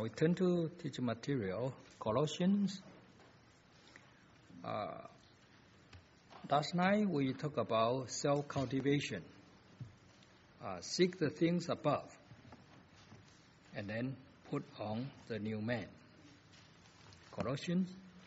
Now we turn to teaching material, Colossians. Last night we talked about self-cultivation. Seek the things above, and then put on the new man. Colossians.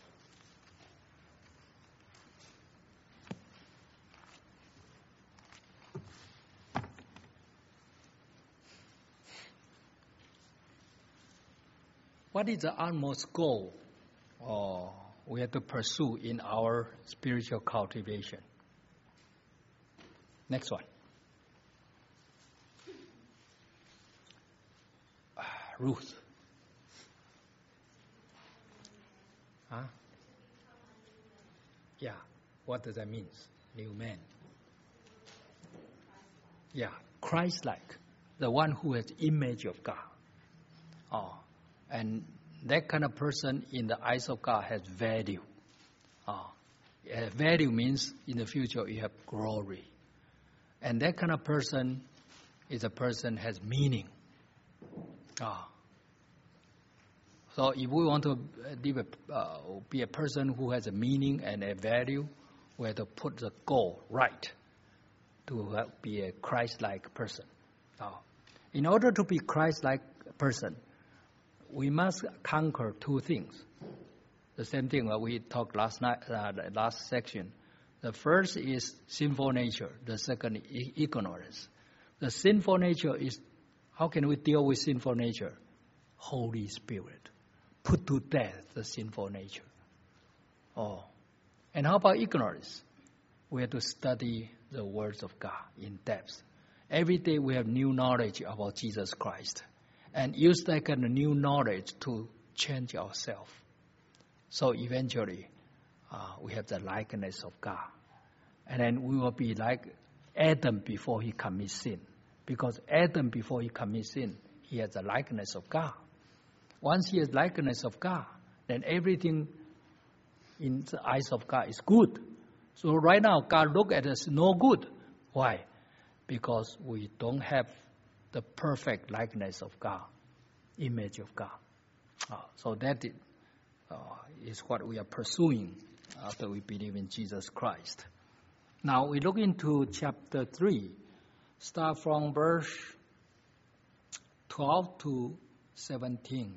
What is the utmost goal we have to pursue in our spiritual cultivation? Next one. Ruth. Huh? Yeah. What does that mean? New man. Yeah. Christ-like. The one who has image of God. And that kind of person in the eyes of God has value. Value means in the future you have glory. And that kind of person is a person has meaning. So if we want to be a person who has a meaning and a value, we have to put the goal right to be a Christ-like person. In order to be Christ-like person, we must conquer two things. The same thing that we talked last section. The first is sinful nature. The second is ignorance. The sinful nature is, how can we deal with sinful nature? Holy Spirit. Put to death the sinful nature. And how about ignorance? We have to study the words of God in depth. Every day we have new knowledge about Jesus Christ. And use that kind of new knowledge to change ourselves. So eventually, we have the likeness of God. And then we will be like Adam before he commits sin. Because Adam, before he commits sin, he has the likeness of God. Once he has likeness of God, then everything in the eyes of God is good. So right now, God look at us no good. Why? Because we don't have the perfect likeness of God, image of God. So that is what we are pursuing after we believe in Jesus Christ. Now we look into chapter 3, start from verse 12 to 17.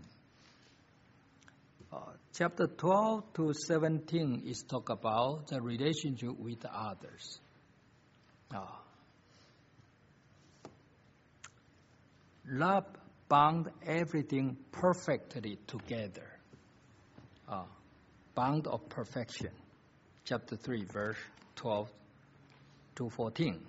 Chapter 12 to 17 is talk about the relationship with others. Love bound everything perfectly together. Bound of perfection. Chapter 3, verse 12 to 14.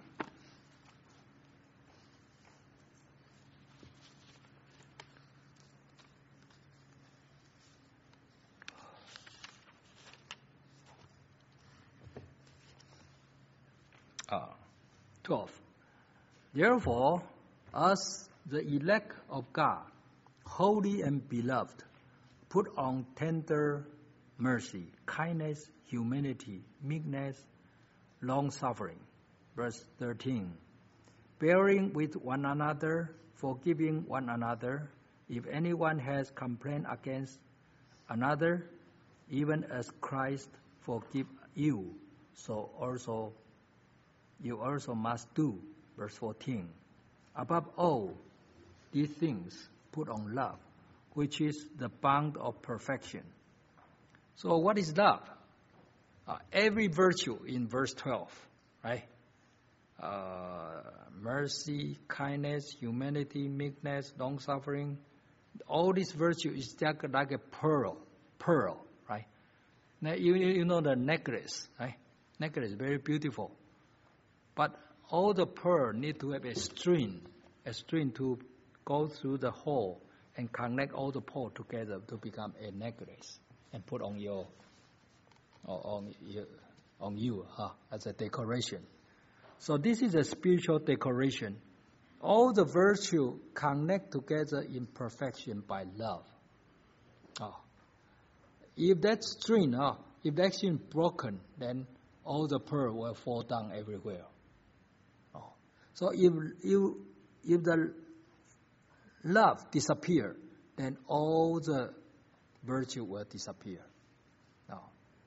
Therefore, as the elect of God, holy and beloved, put on tender mercy, kindness, humility, meekness, long-suffering. Verse 13. Bearing with one another, forgiving one another, if anyone has complained against another, even as Christ forgive you, so also you also must do. Verse 14. Above all these things, put on love, which is the bond of perfection. So what is love? Every virtue in verse 12, right? Mercy, kindness, humanity, meekness, long-suffering. All this virtue is just like a pearl, right? Now, you know the necklace, right? Necklace is very beautiful. But all the pearl need to have a string to go through the hole and connect all the pearl together to become a necklace and put on you as a decoration. So this is a spiritual decoration. All the virtue connect together in perfection by love. If that string broken, then all the pearl will fall down everywhere. So if the love disappear, then all the virtue will disappear. Now,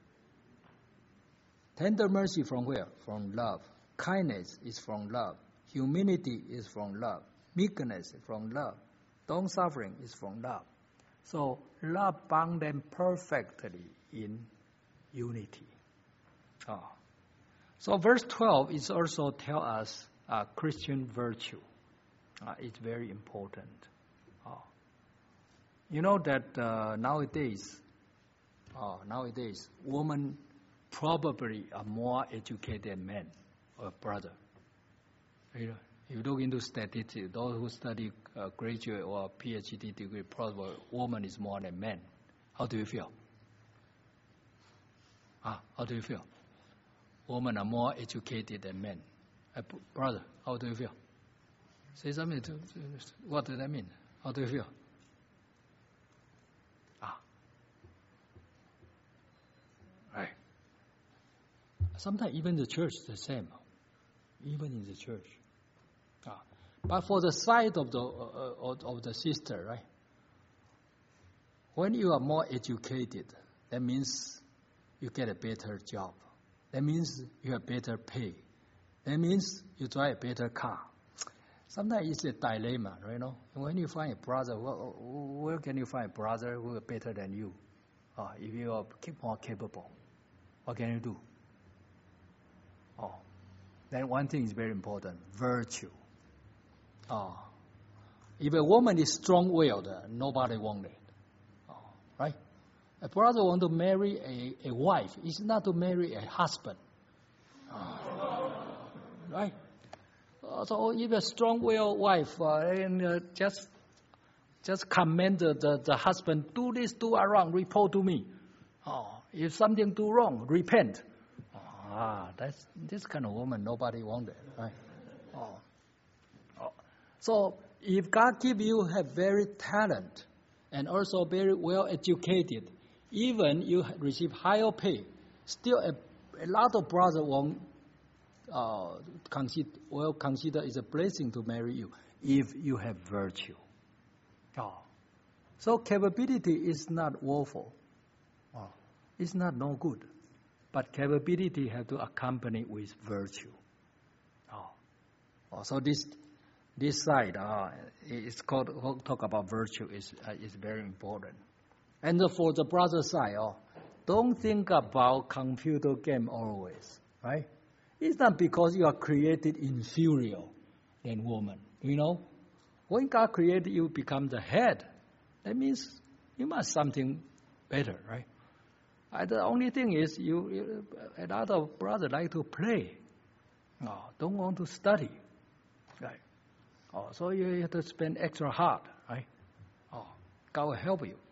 tender mercy from where? From love. Kindness is from love. Humility is from love. Meekness is from love. Long-suffering is from love. So love bound them perfectly in unity. So verse 12 is also tell us Christian virtue. It's very important. You know that nowadays, women probably are more educated than men or brother. You know, if you look into statistics, those who study graduate or PhD degree, probably woman is more than men. How do you feel? How do you feel? Women are more educated than men. Brother, how do you feel? Say something. What does that mean? How do you feel? Right. Sometimes even the church is the same. Even in the church. But for the side of the sister, right? When you are more educated, that means you get a better job. That means you have better pay. That means you drive a better car. Sometimes it's a dilemma, right? No? When you find a brother, where can you find a brother who is better than you? If you are more capable, what can you do? Then one thing is very important, virtue. If a woman is strong-willed, nobody wants it. Right? A brother wants to marry a wife. It's not to marry a husband. Right? So if a strong-willed wife just command the husband, do this, do wrong, report to me. If something do wrong, repent. That's this kind of woman nobody wanted, right? So if God give you have very talent and also very well educated, even you receive higher pay, still a lot of brothers won't consider it's a blessing to marry you if you have virtue. So capability is not woeful. It's not no good. But capability have to accompany with virtue. So this side it's called talk about virtue is very important. And for the brother side, don't think about computer game always, right? It's not because you are created inferior than woman. You know, when God created you, become the head. That means you must something better, right? The only thing is, a lot of brothers like to play. Don't want to study. Right? So you have to spend extra hard. Right? God will help you.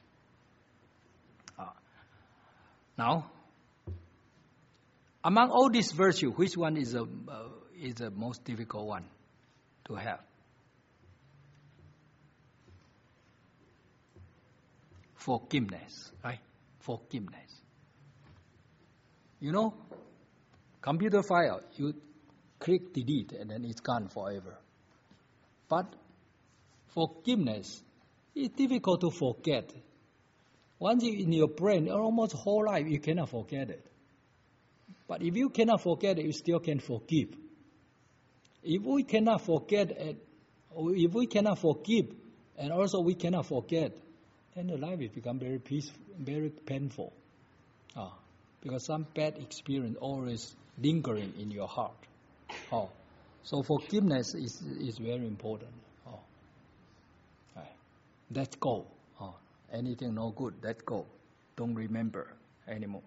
Now, among all these virtues, which one is the most difficult one to have? Forgiveness, right? Forgiveness. You know, computer file, you click delete and then it's gone forever. But forgiveness is difficult to forget. Once in your brain, almost whole life, you cannot forget it. But if you cannot forget it, you still can forgive. If we cannot forget it, or if we cannot forgive, and also we cannot forget, then the life will become very peaceful, very painful. Because some bad experience always lingering in your heart. So forgiveness is very important. Let go. Anything no good, let go. Don't remember anymore.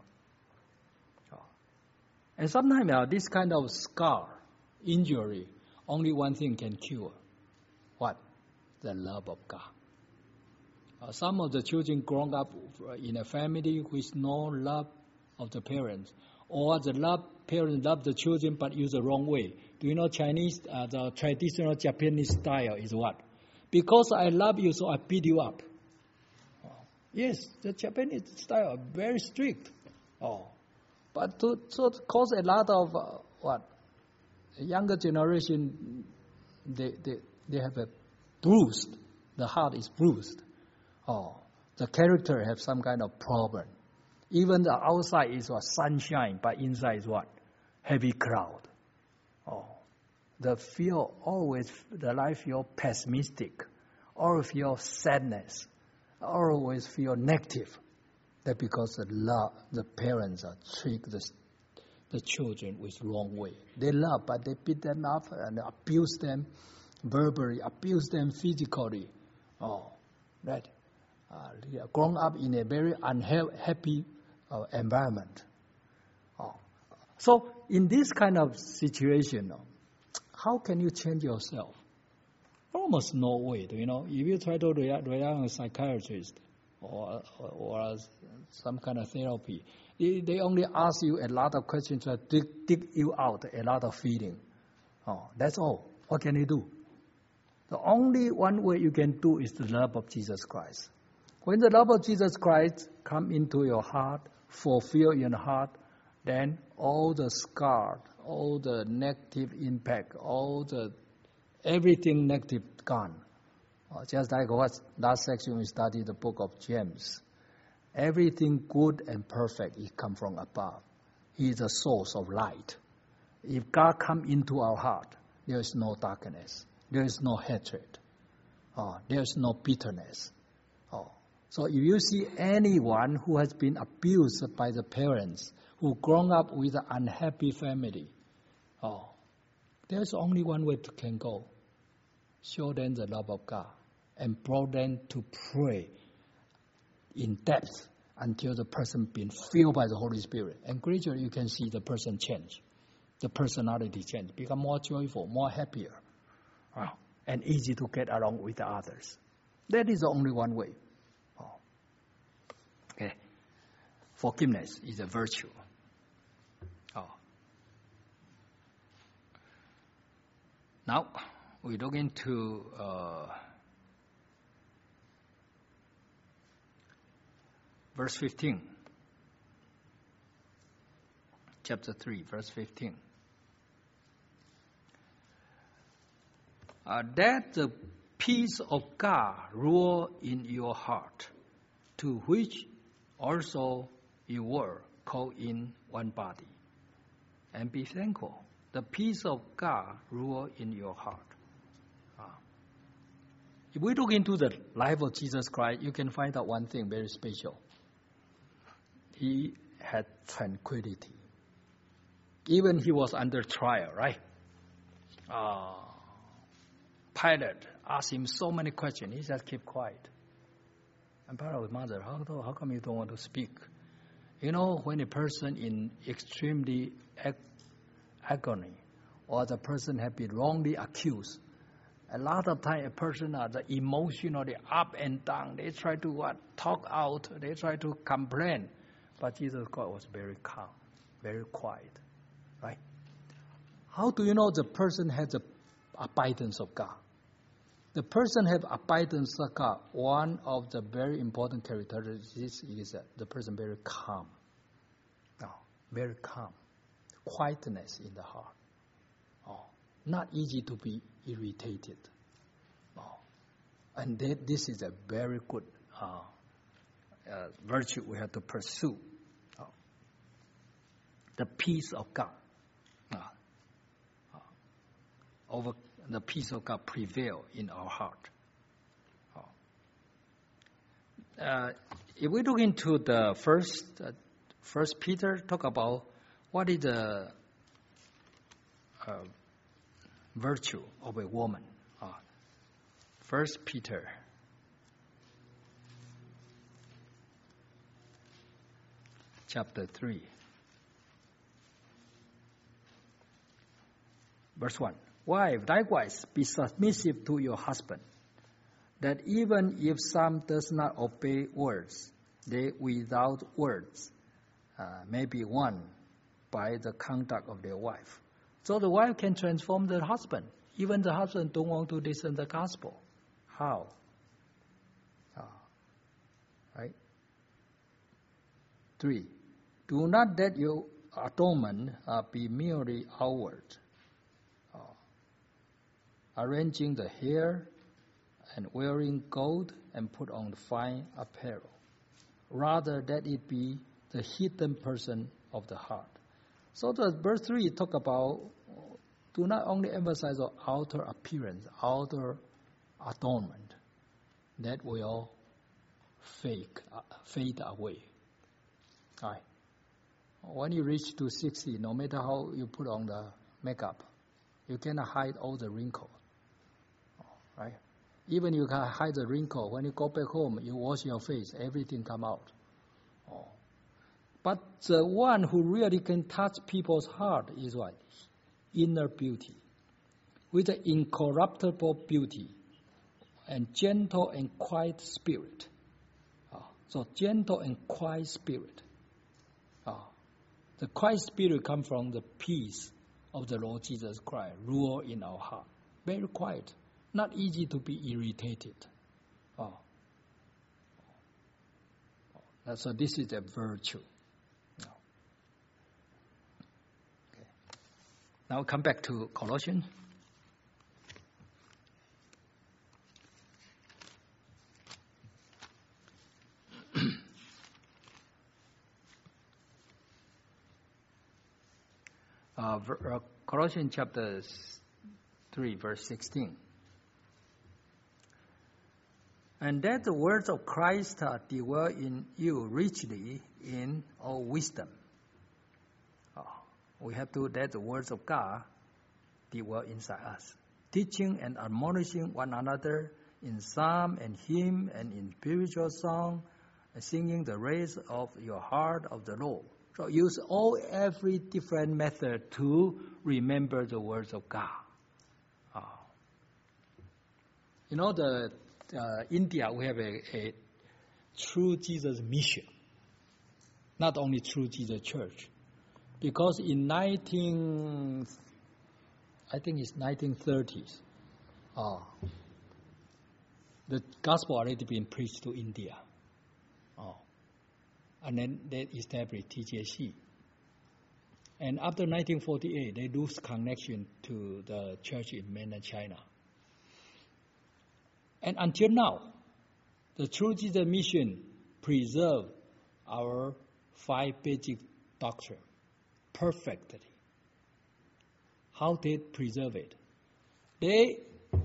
And sometimes this kind of scar, injury, only one thing can cure. What? The love of God. Some of the children grown up in a family with no love of the parents, or the parents love the children but use the wrong way. Do you know Chinese, the traditional Japanese style is what? Because I love you, so I beat you up. Yes, the Japanese style very strict. But to cause a lot of younger generation, they have a bruised. The heart is bruised. The character have some kind of problem. Even the outside is what? Sunshine, but inside is what? Heavy cloud. The life feel pessimistic, or feel sadness, always feel negative. That because the parents trick the children with wrong way. They love, but they beat them up and abuse them verbally, abuse them physically. Right? Grown up in a very unhappy environment. So in this kind of situation, how can you change yourself? Almost no way. If you try to rely on a psychiatrist or some kind of therapy, they only ask you a lot of questions to dig you out a lot of feeling. That's all. What can you do? The only one way you can do is the love of Jesus Christ. When the love of Jesus Christ come into your heart, fulfill your heart, then all the scar, all the negative impact, everything negative gone. Just like what last section we studied the book of James. Everything good and perfect is come from above. He is the source of light. If God come into our heart, there is no darkness. There is no hatred. There is no bitterness. So if you see anyone who has been abused by the parents, who grown up with an unhappy family, there's only one way to can go. Show them the love of God and brought them to pray in depth until the person been filled by the Holy Spirit. And gradually you can see the person change. The personality change, become more joyful, more happier, and easy to get along with the others. That is the only one way. Okay. Forgiveness is a virtue. Now, we look into verse 15. Chapter 3, verse 15. That the peace of God rule in your heart, to which also you were called in one body. And be thankful. The peace of God rule in your heart. If we look into the life of Jesus Christ, you can find out one thing very special. He had tranquility. Even he was under trial, right? Pilate asked him so many questions. He just kept quiet. And Pilate's mother, how come you don't want to speak? When a person in extremely agony, or the person has been wrongly accused, a lot of time a person the emotionally up and down. They try to talk out. They try to complain. But Jesus Christ was very calm, very quiet. Right? How do you know the person has the abidance of God? The person has abidance of God. One of the very important characteristics is that the person very calm. Very calm. Quietness in the heart. Not easy to be irritated. And this is a very good virtue we have to pursue. The peace of God. Over the peace of God prevail in our heart. If we look into the First Peter, talk about what is the virtue of a woman. First Peter chapter 3, verse 1. Wife, likewise, be submissive to your husband, that even if some does not obey words, they without words may be won by the conduct of their wife. So the wife can transform the husband. Even the husband don't want to listen to the gospel. How? Right? 3. Do not let your adornment be merely outward, arranging the hair and wearing gold and put on fine apparel. Rather, that it be the hidden person of the heart. So the verse 3 talk about, do not only emphasize the outer appearance, outer adornment, that will fade away. Right. When you reach to 60, no matter how you put on the makeup, you cannot hide all the wrinkles. Right? Even you can hide the wrinkle. When you go back home, you wash your face, everything come out. But the one who really can touch people's heart is what? Inner beauty. With an incorruptible beauty and gentle and quiet spirit. So gentle and quiet spirit. The quiet spirit comes from the peace of the Lord Jesus Christ, rule in our heart. Very quiet. Not easy to be irritated. So this is a virtue. Okay. Now come back to Colossians. Colossians chapter 3, verse 16. And that the words of Christ dwell in you richly in all wisdom. We have to let the words of God dwell inside us, teaching and admonishing one another in psalm and hymn and in spiritual song, singing the praise of your heart of the Lord. So use every different method to remember the words of God. India, we have a True Jesus mission. Not only True Jesus Church. Because in 1930s, the gospel already been preached to India. And then they established TJC. And after 1948, they lose connection to the church in mainland China. And until now, the True Jesus Mission preserve our 5 basic doctrine perfectly. How they preserve it? They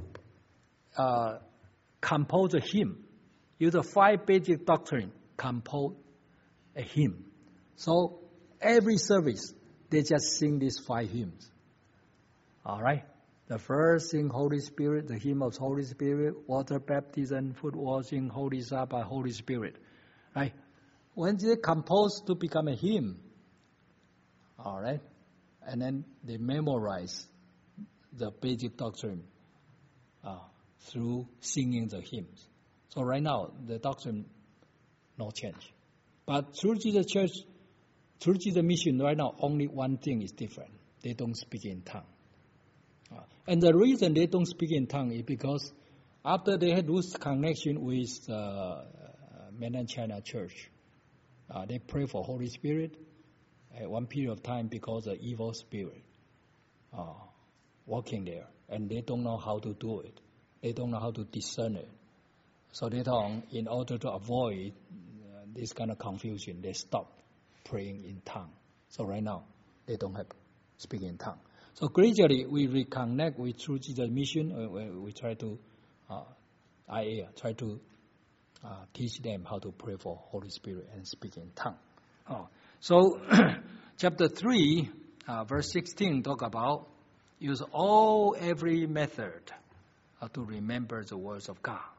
compose a hymn. Use the 5 basic doctrine, compose a hymn. So every service, they just sing these 5 hymns. All right? The first, sing Holy Spirit, the hymn of Holy Spirit, water baptism, foot washing, Holy Sabbath, Holy Spirit. Right? When they compose to become a hymn, all right, and then they memorize the basic doctrine through singing the hymns. So right now, the doctrine, no change. But through Jesus Church, through Jesus Mission, right now, only one thing is different. They don't speak in tongue. And the reason they don't speak in tongue is because after they had lost connection with mainland China church, they pray for Holy Spirit at one period of time because of evil spirit working there. And they don't know how to do it. They don't know how to discern it. So they don't, in order to avoid this kind of confusion, they stop praying in tongue. So right now, they don't have speak in tongue. So gradually, we reconnect with True Jesus Mission. We try to, try to teach them how to pray for Holy Spirit and speak in tongue. So chapter 3, verse 16 talk about use every method to remember the words of God.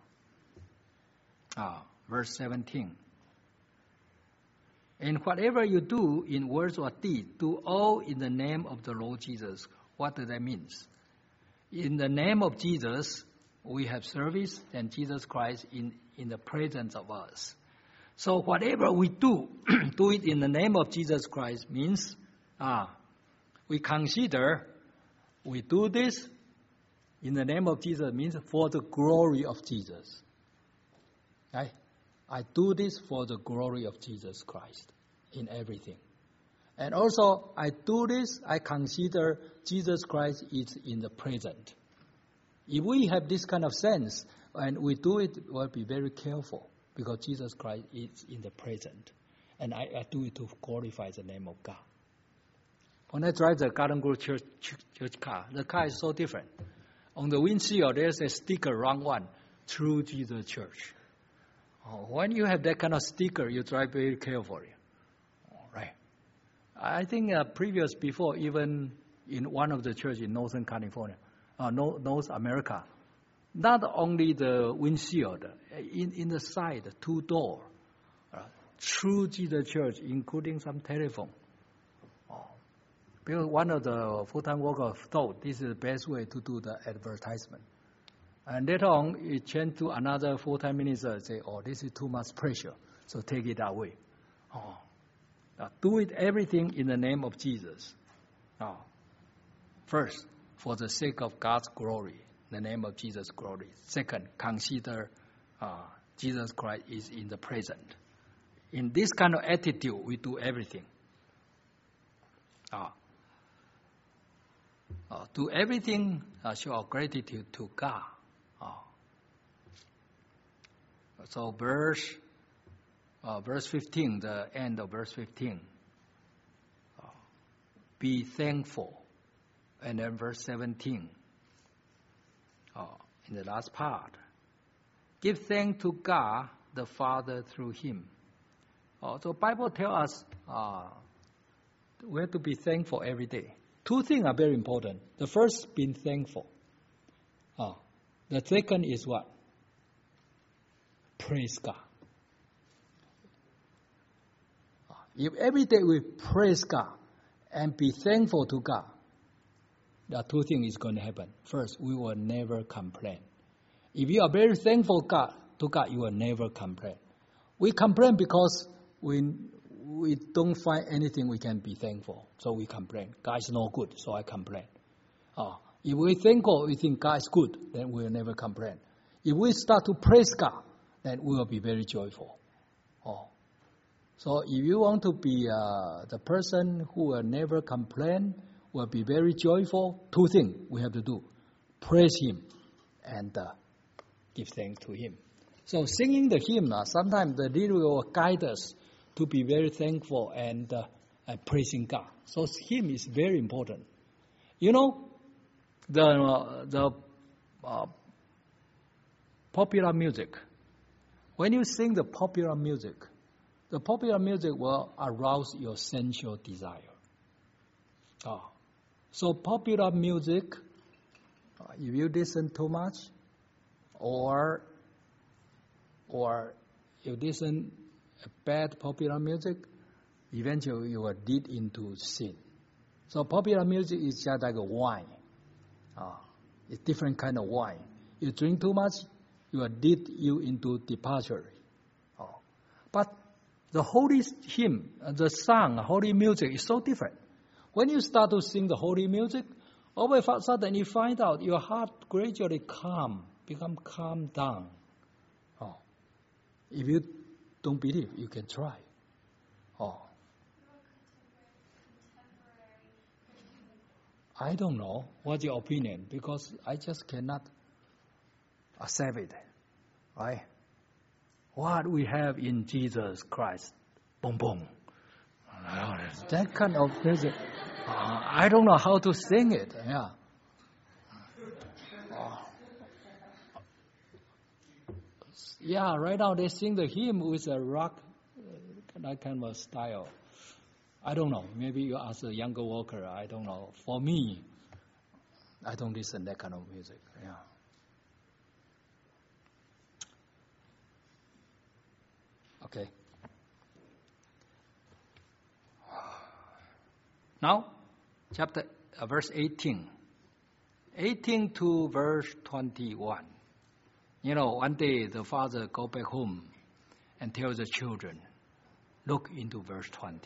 Verse 17. And whatever you do in words or deed, do all in the name of the Lord Jesus. What does that mean? In the name of Jesus, we have service and Jesus Christ in the presence of us. So whatever we do, do it in the name of Jesus Christ means we consider we do this in the name of Jesus means for the glory of Jesus. Right? I do this for the glory of Jesus Christ in everything. And also, I do this, I consider Jesus Christ is in the present. If we have this kind of sense and we do it, we'll be very careful because Jesus Christ is in the present. And I do it to glorify the name of God. When I drive the Garden Grove church car, the car is so different. On the windshield, there's a sticker, wrong one, True Jesus Church. When you have that kind of sticker, you drive very carefully. Right? I think before, even in one of the churches in Northern California, North America, not only the windshield, in the side, 2 doors, True Jesus Church, including some telephone. Because one of the full-time workers thought this is the best way to do the advertisement. And later on, it changed to another full-time minister say, this is too much pressure, so take it away. Do it everything in the name of Jesus. First, for the sake of God's glory, the name of Jesus' glory. Second, consider Jesus Christ is in the present. In this kind of attitude, we do everything. Do everything, show our gratitude to God. So verse 15, the end of verse 15. Be thankful. And then verse 17, in the last part, give thanks to God the Father through Him. So Bible tells us we have to be thankful every day. 2 things are very important. The first, being thankful. The second is what? Praise God. If every day we praise God and be thankful to God, there are 2 things is going to happen. First, we will never complain. If you are very thankful to God, you will never complain. We complain because we don't find anything we can be thankful, so we complain. God is no good, so I complain. If we thankful, we think God is good, then we will never complain. If we start to praise God, then we will be very joyful. So if you want to be the person who will never complain, will be very joyful, 2 things we have to do. Praise Him and give thanks to Him. So singing the hymn, sometimes the lyric will guide us to be very thankful and praising God. So hymn is very important. You know, the popular music, when you sing the popular music will arouse your sensual desire. So popular music, if you listen too much, or you listen bad popular music, eventually you will lead into sin. So popular music is just like a wine. It's different kind of wine. You drink too much, it will lead you into debauchery. But the holy hymn, the song, holy music is so different. When you start to sing the holy music, all of a sudden you find out your heart gradually become calm down. If you don't believe, you can try. I don't know what's your opinion, because I just cannot accept it. Right? What we have in Jesus Christ, boom, boom. That kind of music. I don't know how to sing it. Yeah. Yeah, right now they sing the hymn with a rock, that kind of style. I don't know. Maybe you ask a younger worker. I don't know. For me, I don't listen to that kind of music. Yeah. Okay. Now, verse 18. 18 to verse 21. You know, one day the father go back home and tell the children, look into verse 20.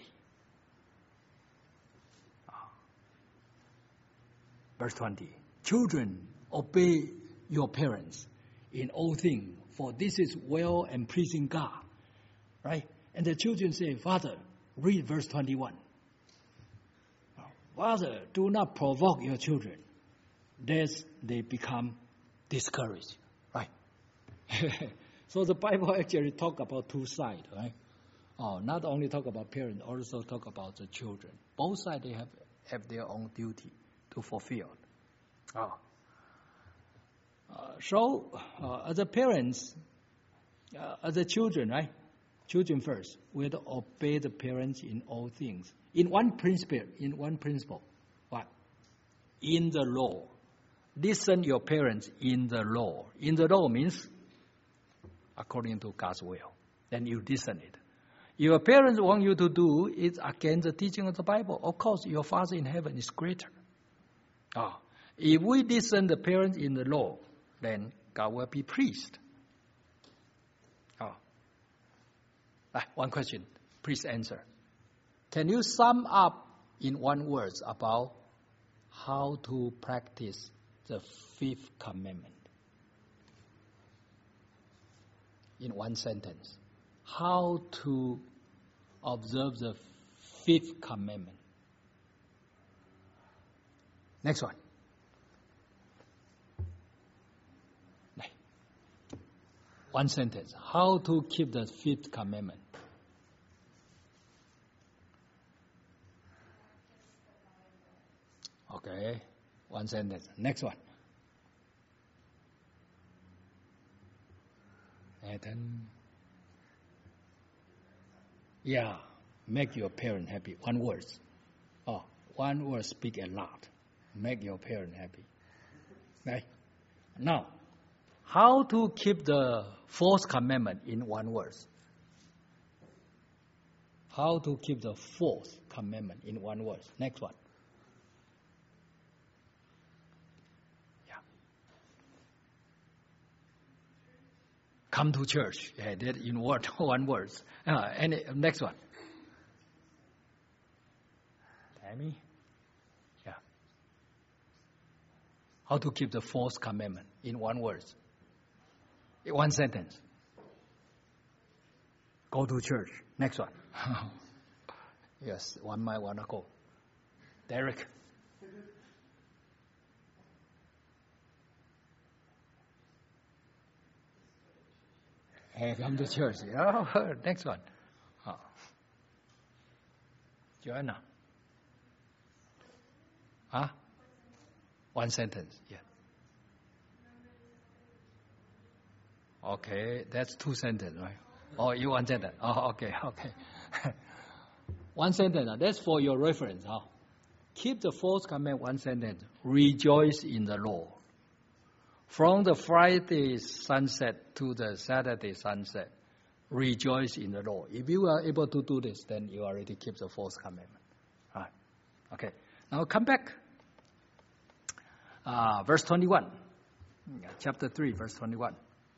Verse 20. Children, obey your parents in all things, for this is well and pleasing God. Right? And the children say, Father, read verse 21. Father, do not provoke your children, lest they become discouraged, right? So the Bible actually talk about two sides, right? Not only talk about parents, also talk about the children. Both sides, they have their own duty to fulfill. So as a parents, as a children, right? Children first, we have to obey the parents in all things. In one principle, what? In the law. Listen your parents in the law. In the law means according to God's will. Then you listen it. Your parents want you to do it against the teaching of the Bible. Of course, your Father in heaven is greater. If we listen the parents in the law, then God will be pleased. One question, please answer. Can you sum up in one word about how to practice the fifth commandment? In one sentence. How to observe the fifth commandment. Next one. One sentence. How to keep the fifth commandment. Okay. One sentence. Next one. And then, make your parent happy. One word. One word speak a lot. Make your parent happy. Right? Now, how to keep the fourth commandment in one word? How to keep the fourth commandment in one word? Next one. Come to church. That in one word. Next one. Tammy? How to keep the fourth commandment in one word? In one sentence. Go to church. Next one. Yes, one might want to go. Derek. Come to church. Next one. Joanna. One sentence. Yeah. Okay, that's two sentences, right? Oh, you one sentence. Oh, okay. One sentence. That's for your reference. Keep the fourth commandment. One sentence. Rejoice in the Lord. From the Friday sunset to the Saturday sunset, rejoice in the Lord. If you are able to do this, then you already keep the fourth commandment. Right. Okay. Now come back. Verse 21. Chapter 3, verse 21.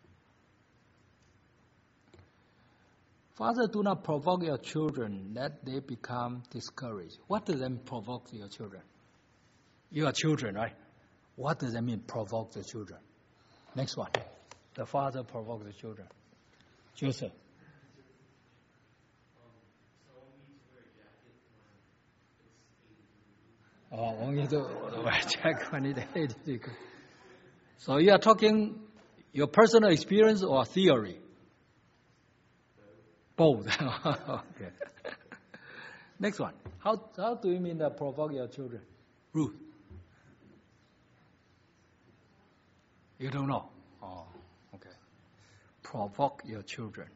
Father, do not provoke your children that they become discouraged. What does that mean, provoke your children? You are children, right? What does that mean, provoke the children? Next one. The father provoked the children. Joseph. Only to wear jacket when it's 80 degrees. So you are talking your personal experience or theory? Both. Okay. Next one. How do you mean that provoke your children? Ruth. You don't know? Oh, okay. Provoke your children.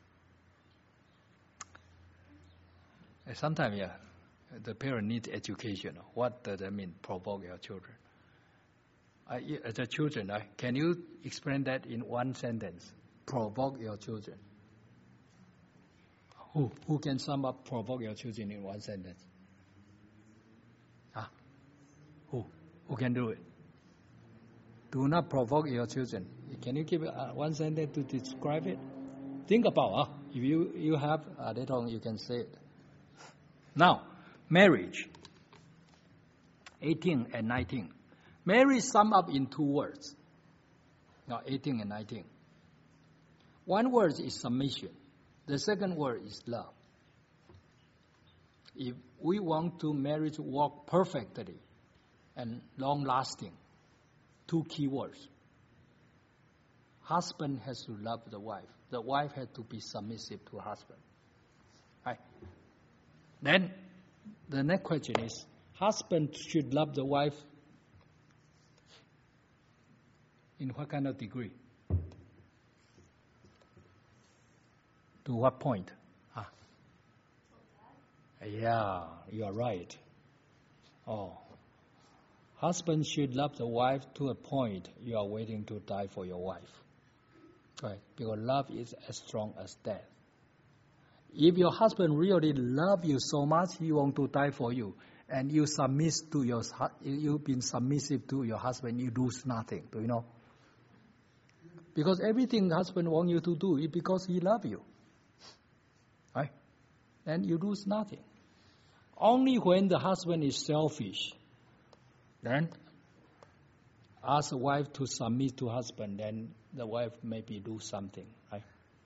Sometimes, the parent needs education. What does that mean, provoke your children? As a children, can you explain that in one sentence? Provoke your children. Who can sum up provoke your children in one sentence? Who can do it? Do not provoke your children. Can you give one sentence to describe it? Think about if you have later on you can say it. Now, marriage. 18 and 19. Marriage sum up in two words. Now, 18 and 19. One word is submission. The second word is love. If we want to marriage work perfectly and long-lasting, two key words. husband has to love the wife. The wife has to be submissive to husband. Right? Then the next question is, husband should love the wife in what kind of degree? To what point? Yeah, you are right. Husband should love the wife to a point you are waiting to die for your wife. Right? Because love is as strong as death. If your husband really loves you so much, he wants to die for you, and you've been submissive to your husband, you lose nothing. Do you know? Because everything husband wants you to do is because he loves you. Right? And you lose nothing. Only when the husband is selfish, then ask the wife to submit to husband, then the wife maybe do something, right?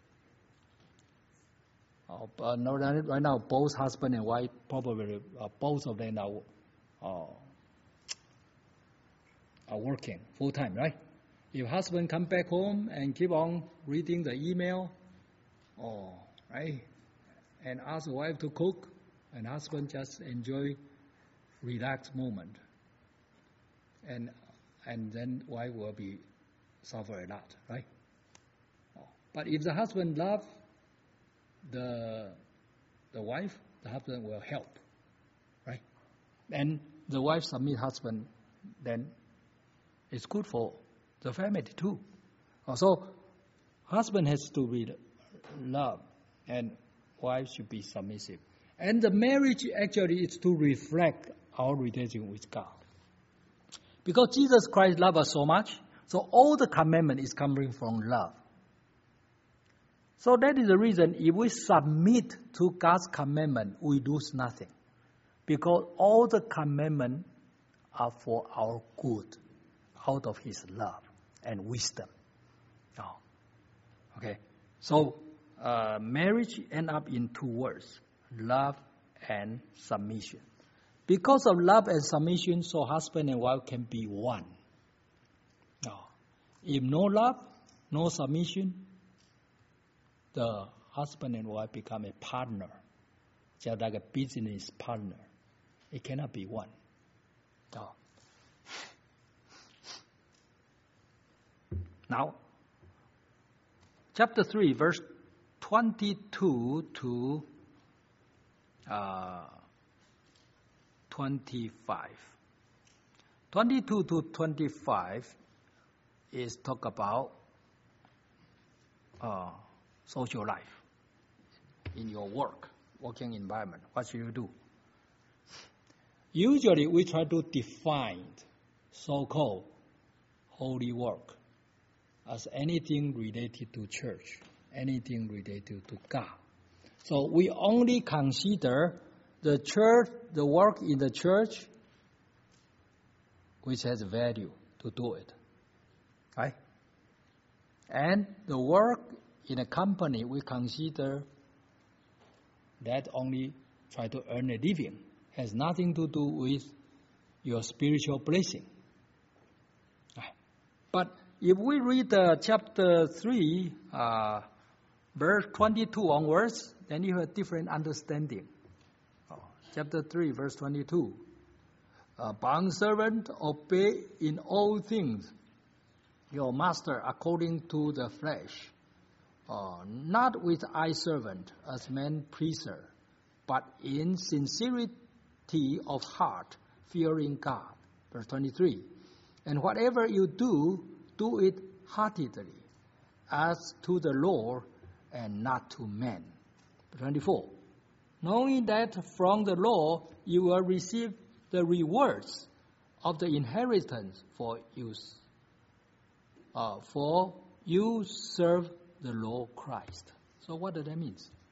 But right now, both husband and wife probably both of them are working full time, right? If husband come back home and keep on reading the email, right, and ask the wife to cook, and husband just enjoy relaxed moment, and then wife will be suffer a lot, right? But if the husband love the wife, the husband will help, right? And the wife submit husband, then it's good for the family too. Also, husband has to be love, and wife should be submissive. And the marriage actually is to reflect our relation with God. Because Jesus Christ loved us so much, so all the commandment is coming from love. So that is the reason if we submit to God's commandment, we lose nothing. Because all the commandments are for our good, out of His love and wisdom. Okay, so marriage ends up in two words, love and submission. Because of love and submission, so husband and wife can be one. If no love, no submission, the husband and wife become a partner, just like a business partner. It cannot be one. Now, chapter 3, verse 22 to 25. 22 to 25 is talk about social life in your working environment. What should you do? Usually we try to define so-called holy work as anything related to church, anything related to God. So we only consider the church, the work in the church, which has value to do it, right? And the work in a company, we consider that only try to earn a living, has nothing to do with your spiritual blessing. But if we read chapter 3, verse 22 onwards, then you have different understanding. Chapter 3, verse 22. Bondservant, obey in all things your master according to the flesh, not with eye servant as men pleaser, but in sincerity of heart, fearing God. Verse 23. And whatever you do, do it heartily, as to the Lord and not to men. 24. Knowing that from the Lord you will receive the rewards of the inheritance, for you serve the Lord Christ. So what does that mean?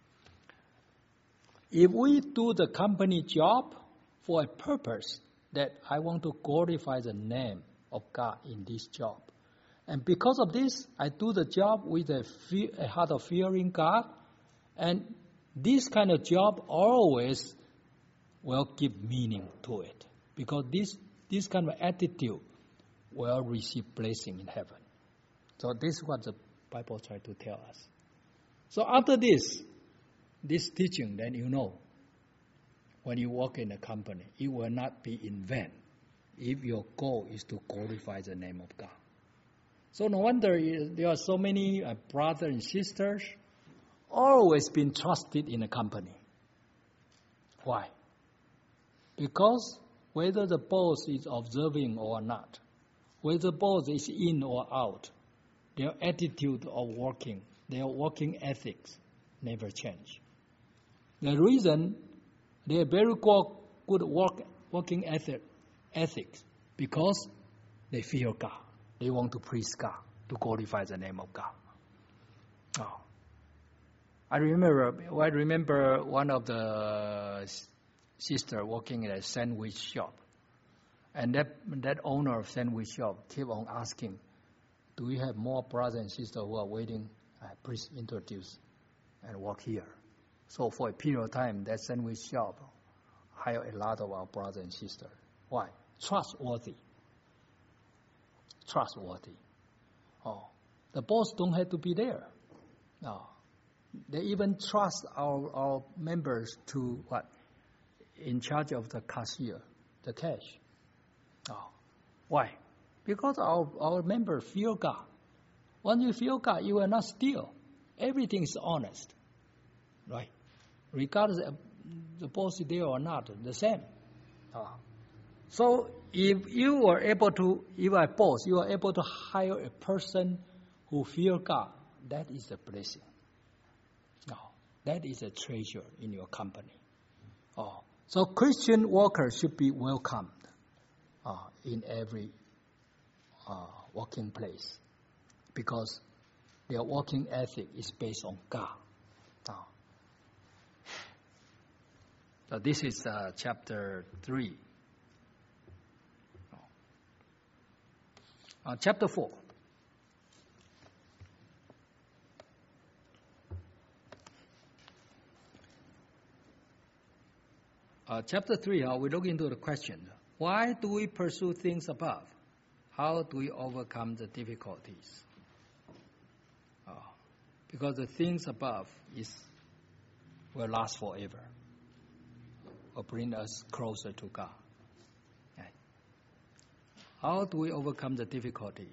If we do the company job for a purpose that I want to glorify the name of God in this job, and because of this, I do the job with a heart of fearing God, and this kind of job always will give meaning to it, because this kind of attitude will receive blessing in heaven. So this is what the Bible tries to tell us. So after this teaching, then you know, when you work in a company, it will not be in vain if your goal is to glorify the name of God. So no wonder there are so many brothers and sisters always been trusted in a company. Why? Because whether the boss is observing or not, whether the boss is in or out, their attitude of working, their working ethics never change. The reason they are very good working ethics because they fear God. They want to please God, to glorify the name of God. Oh. I remember one of the sister working in a sandwich shop. And that owner of sandwich shop kept on asking, do we have more brothers and sisters who are waiting? Please introduce and work here. So for a period of time, that sandwich shop hired a lot of our brothers and sisters. Why? Trustworthy. Oh, the boss don't have to be there. No. They even trust our members to what? In charge of the cashier, the cash. Oh. Why? Because our members fear God. When you fear God, you will not steal. Everything is honest. Right? Regardless of the boss is there or not, the same. Oh. So if you are able to, if a boss, you are able to hire a person who fear God, that is a blessing. Oh, that is a treasure in your company. Oh, so Christian workers should be welcomed in every working place because their working ethic is based on God. Oh. So this is chapter 3. Chapter 4. Chapter 3, we look into the question, why do we pursue things above? How do we overcome the difficulties? Because the things above will last forever, will bring us closer to God. Okay. How do we overcome the difficulty?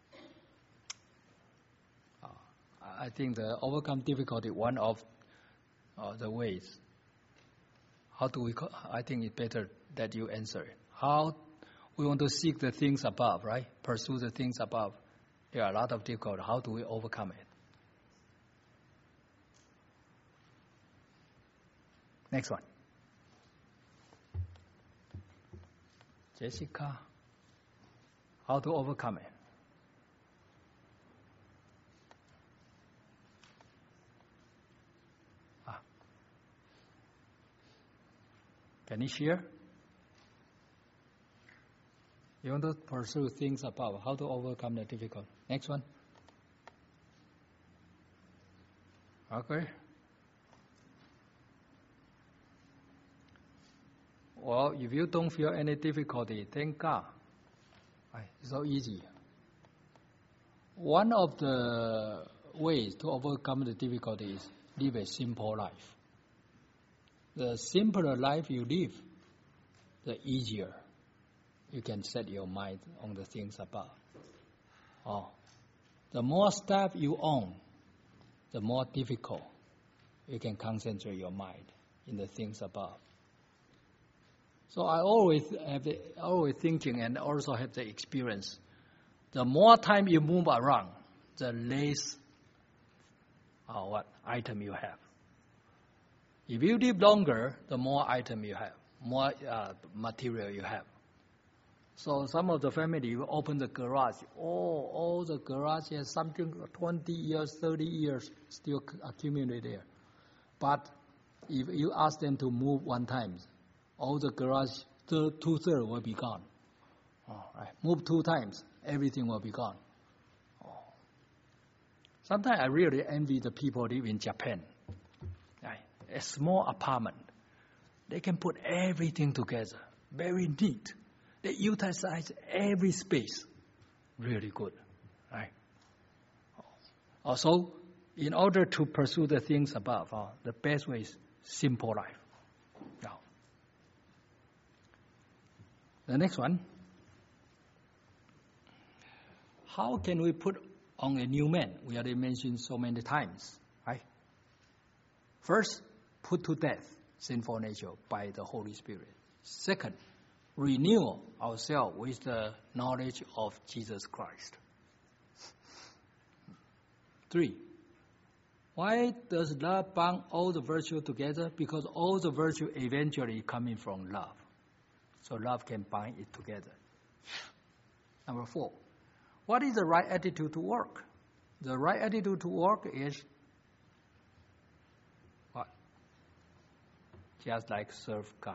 I think the overcome difficulty, one of the ways. How do we? I think it's better that you answer it. How we want to seek the things above, right? Pursue the things above. There are a lot of difficulties. How do we overcome it? Next one. Jessica, how to overcome it? Can you share? You want to pursue things above, how to overcome the difficulty. Next one. Okay. Well, if you don't feel any difficulty, thank God. It's so easy. One of the ways to overcome the difficulty is live a simple life. The simpler life you live, the easier you can set your mind on the things above. The more stuff you own, the more difficult you can concentrate your mind in the things above. So I always thinking and also have the experience. The more time you move around, the less item you have. If you live longer, the more item you have, more material you have. So some of the family, you open the garage. All the garage has something 20 years, 30 years still accumulated there. But if you ask them to move one time, all the garage, 2/3 will be gone. Right. Move 2 times, everything will be gone. Sometimes I really envy the people who live in Japan. Right. A small apartment. They can put everything together. Very neat. They utilize every space. Really good. Right. Also, in order to pursue the things above, the best way is simple life. Now, the next one. How can we put on a new man? We already mentioned so many times, right? First, put to death sinful nature by the Holy Spirit. Second, renew ourselves with the knowledge of Jesus Christ. 3, why does love bind all the virtue together? Because all the virtue eventually coming from love. So love can bind it together. Number 4, what is the right attitude to work? The right attitude to work is what? Just like serve God.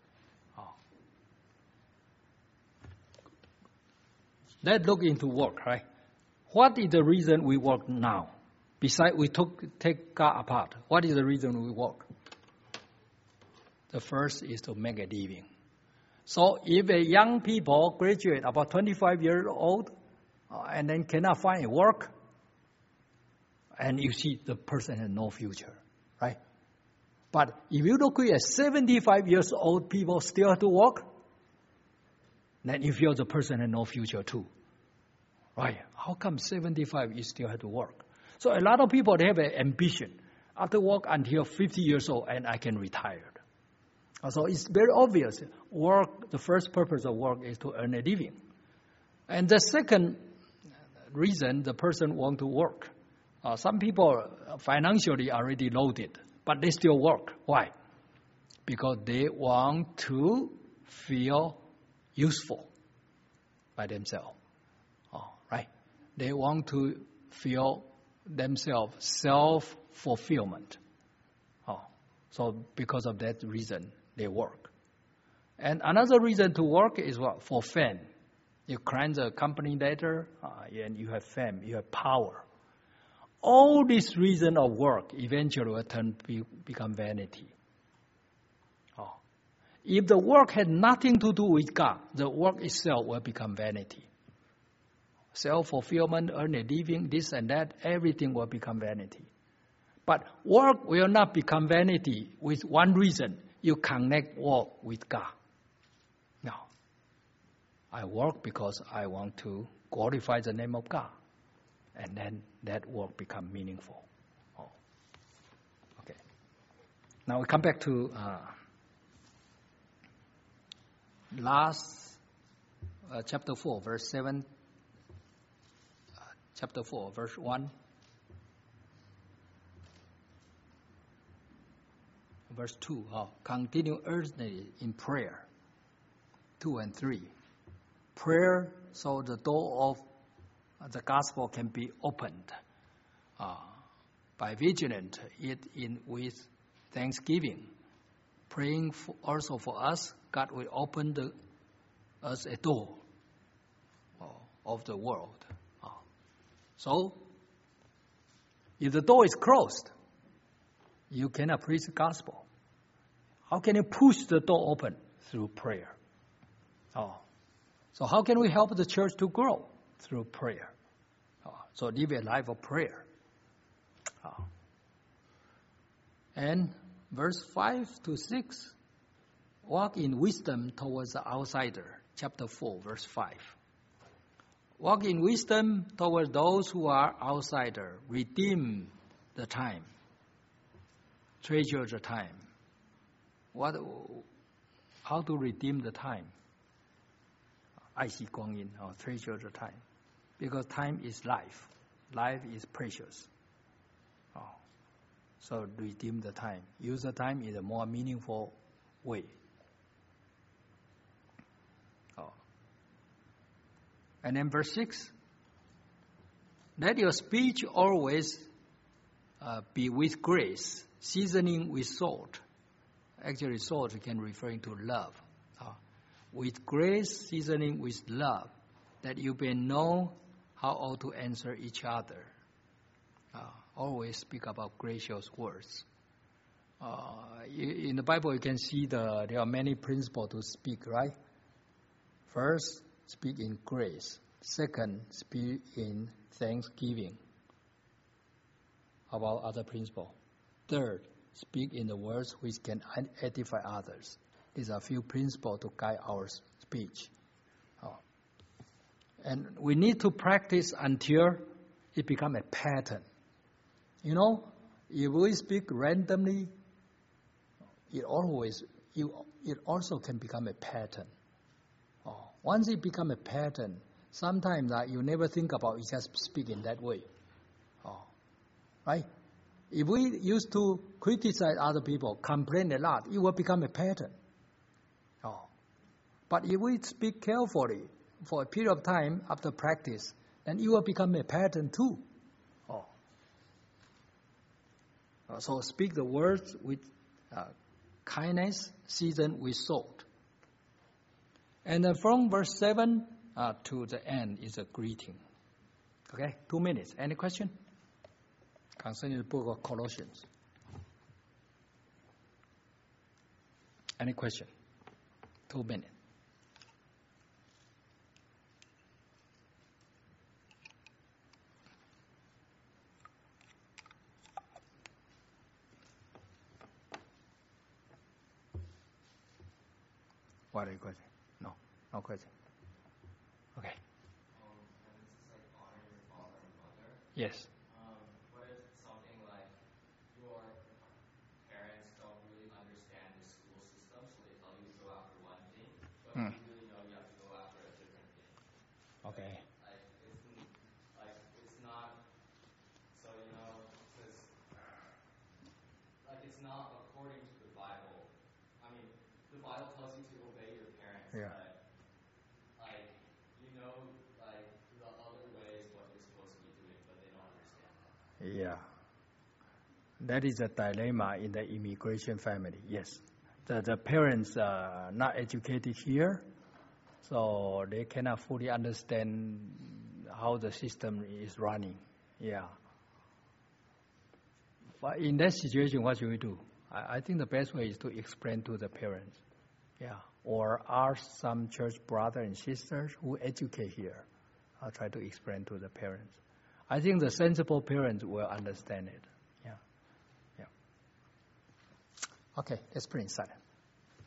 Let's look into work, right? What is the reason we work now? Besides we take God apart, what is the reason we work? The first is to make a living. So if a young people graduate about 25 years old and then cannot find a work, and you see the person has no future, right? But if you look at 75 years old people still have to work, then you feel the person has no future too. Right? How come 75 you still have to work? So a lot of people, they have an ambition. After work until 50 years old and I can retire. So it's very obvious. Work, the first purpose of work is to earn a living. And the second reason the person want to work. Some people financially already loaded, but they still work. Why? Because they want to feel useful by themselves, right? They want to feel themselves self-fulfillment. So because of that reason, they work. And another reason to work is what? For fame. You climb the company ladder, and you have fame, you have power. All these reasons of work eventually will become vanity. If the work had nothing to do with God, the work itself will become vanity. Self-fulfillment, earn a living, this and that, everything will become vanity. But work will not become vanity with one reason. You connect work with God. Now, I work because I want to glorify the name of God. And then that work become meaningful. Okay. Now we come back to chapter 4, verse 7. Chapter 4, verse 1. Verse 2. Continue earnestly in prayer. 2 and 3. Prayer so the door of the gospel can be opened. By vigilant it in with thanksgiving. Praying also for us, God will open us a door of the world. So, if the door is closed, you cannot preach the gospel. How can you push the door open? Through prayer. So how can we help the church to grow? Through prayer. So live a life of prayer. And verse 5 to 6, walk in wisdom towards the outsider. Chapter 4, verse 5. Walk in wisdom towards those who are outsider. Redeem the time. Treasure the time. How to redeem the time? 爱惜光阴, treasure the time. Because time is life. Life is precious. So redeem the time. Use the time in a more meaningful way. And then verse 6. Let your speech always be with grace, seasoning with salt. Actually, salt can refer to love. With grace, seasoning with love, that you may know how ought to answer each other. Always speak about gracious words. In the Bible, you can see there are many principles to speak, right? First, speak in grace. Second, speak in thanksgiving. about other principles. Third, speak in the words which can edify others. These are a few principles to guide our speech. And we need to practice until it becomes a pattern. You know, if we speak randomly, it also can become a pattern. Once it becomes a pattern, sometimes you never think about it, just speak in that way. Right? If we used to criticize other people, complain a lot, it will become a pattern. But if we speak carefully for a period of time after practice, then it will become a pattern too. So speak the words with kindness, seasoned with salt. And then from verse 7 to the end is a greeting. Okay, 2 minutes. Any question? Concerning the book of Colossians. Any question? 2 minutes. What are your questions? No question. Okay. And this is like honor your father and mother. Yes. What if something like your parents don't really understand the school system, so they tell you to go after one thing, but you really know you have to go after a different thing? Okay. It's not, so because it's not according to the Bible. I mean, the Bible tells you to obey your parents, Yeah. but the other way is what you're supposed to be doing, but they don't understand that. Yeah. That is a dilemma in the immigration family, yes. The parents are not educated here, so they cannot fully understand how the system is running. Yeah. But in that situation, what should we do? I think the best way is to explain to the parents. Yeah. Or ask some church brothers and sisters who educate here. I'll try to explain to the parents. I think the sensible parents will understand it. Yeah. Okay, let's pray in silence.